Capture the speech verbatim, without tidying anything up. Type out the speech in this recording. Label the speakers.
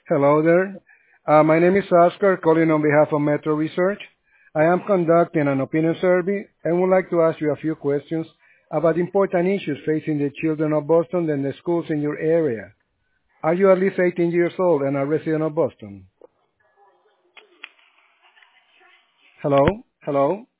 Speaker 1: Hello there. Uh, my name is Oscar, calling on behalf of Metro Research. I am conducting an opinion survey and would like to ask you a few questions about important issues facing the children of Boston and the schools in your area. Are you at least eighteen years old and a resident of Boston? Hello? Hello?